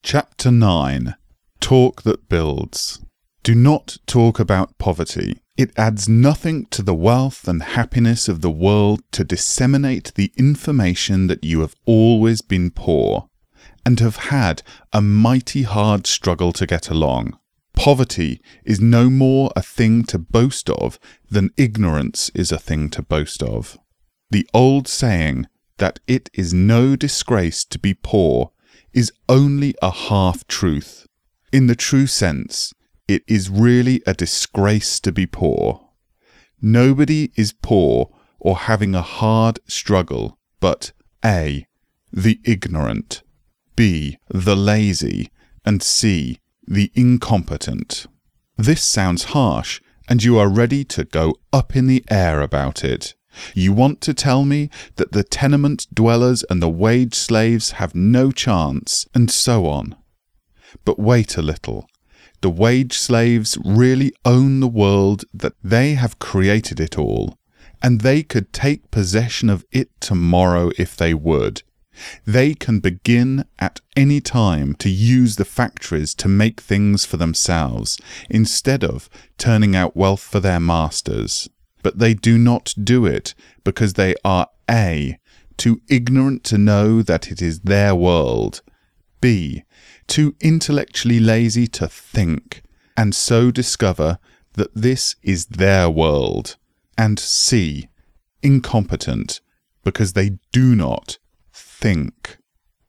Chapter 9. Talk that builds. Do not talk about poverty. It adds nothing to the wealth and happiness of the world to disseminate the information that you have always been poor, and have had a mighty hard struggle to get along. Poverty is no more a thing to boast of than ignorance is a thing to boast of. The old saying that it is no disgrace to be poor is only a half-truth. In the true sense, it is really a disgrace to be poor. Nobody is poor or having a hard struggle but A. the ignorant, B. the lazy, and C. the incompetent. This sounds harsh, and you are ready to go up in the air about it. You want to tell me that the tenement dwellers and the wage slaves have no chance, and so on. But wait a little. The wage slaves really own the world, that they have created it all, and they could take possession of it tomorrow if they would. They can begin at any time to use the factories to make things for themselves, instead of turning out wealth for their masters. But they do not do it because they are A. too ignorant to know that it is their world, B. too intellectually lazy to think, and so discover that this is their world, and C. incompetent because they do not think.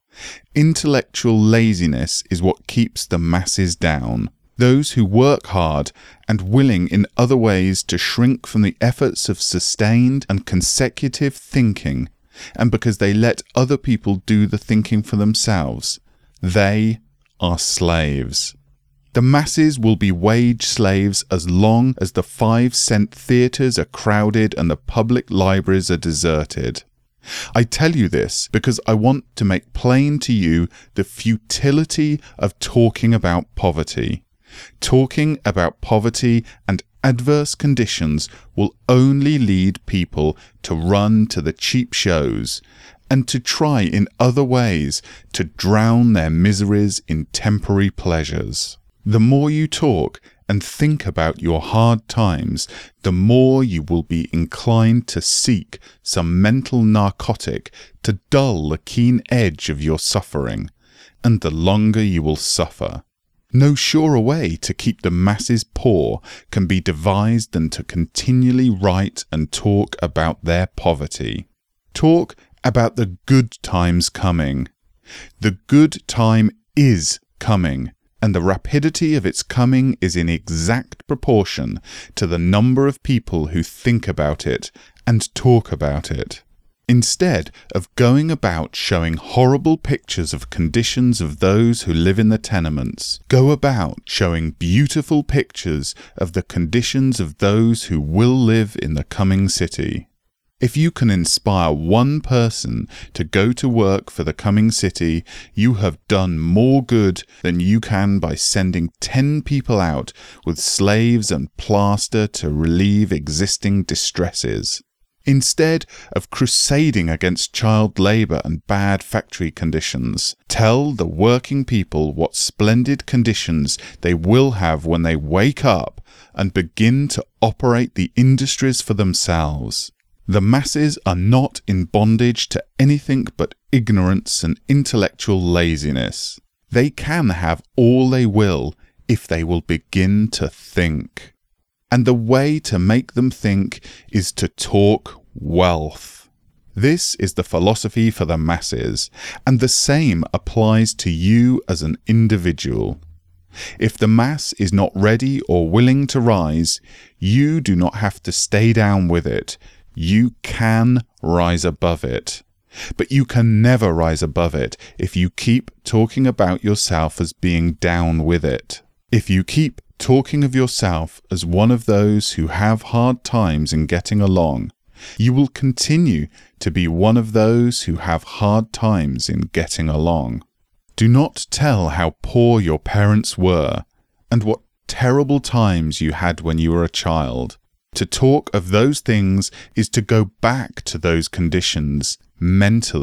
Intellectual laziness is what keeps the masses down. Those who work hard and willing in other ways to shrink from the efforts of sustained and consecutive thinking, and because they let other people do the thinking for themselves, they are slaves. The masses will be wage slaves as long as the 5-cent theatres are crowded and the public libraries are deserted. I tell you this because I want to make plain to you the futility of talking about poverty. Talking about poverty and adverse conditions will only lead people to run to the cheap shows and to try in other ways to drown their miseries in temporary pleasures. The more you talk and think about your hard times, the more you will be inclined to seek some mental narcotic to dull the keen edge of your suffering, and the longer you will suffer. No surer way to keep the masses poor can be devised than to continually write and talk about their poverty. Talk about the good times coming. The good time is coming, and the rapidity of its coming is in exact proportion to the number of people who think about it and talk about it. Instead of going about showing horrible pictures of conditions of those who live in the tenements, go about showing beautiful pictures of the conditions of those who will live in the coming city. If you can inspire one person to go to work for the coming city, you have done more good than you can by sending 10 people out with slaves and plaster to relieve existing distresses. Instead of crusading against child labour and bad factory conditions, tell the working people what splendid conditions they will have when they wake up and begin to operate the industries for themselves. The masses are not in bondage to anything but ignorance and intellectual laziness. They can have all they will if they will begin to think. And the way to make them think is to talk wealth. This is the philosophy for the masses, and the same applies to you as an individual. If the mass is not ready or willing to rise, you do not have to stay down with it. You can rise above it. But you can never rise above it if you keep talking about yourself as being down with it. If you keep talking of yourself as one of those who have hard times in getting along, you will continue to be one of those who have hard times in getting along. Do not tell how poor your parents were and what terrible times you had when you were a child. To talk of those things is to go back to those conditions mentally.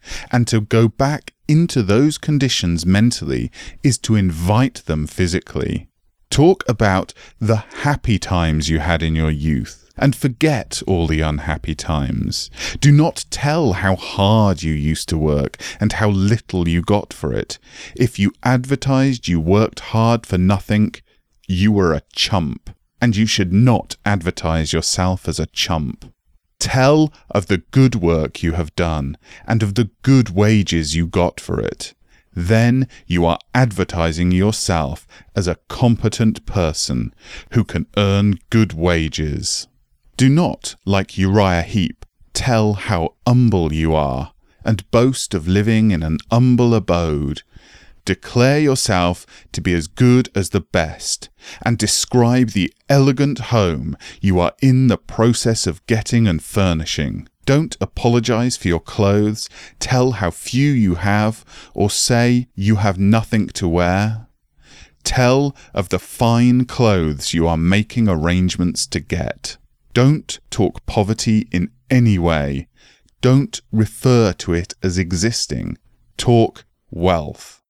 And to go back into those conditions mentally is to invite them physically. Talk about the happy times you had in your youth and forget all the unhappy times. Do not tell how hard you used to work and how little you got for it. If you advertised you worked hard for nothing, you were a chump, and you should not advertise yourself as a chump. Tell of the good work you have done and of the good wages you got for it. Then you are advertising yourself as a competent person who can earn good wages. Do not, like Uriah Heep, tell how humble you are and boast of living in an humble abode. Declare yourself to be as good as the best, and describe the elegant home you are in the process of getting and furnishing. Don't apologize for your clothes, tell how few you have, or say you have nothing to wear. Tell of the fine clothes you are making arrangements to get. Don't talk poverty in any way. Don't refer to it as existing. Talk wealth.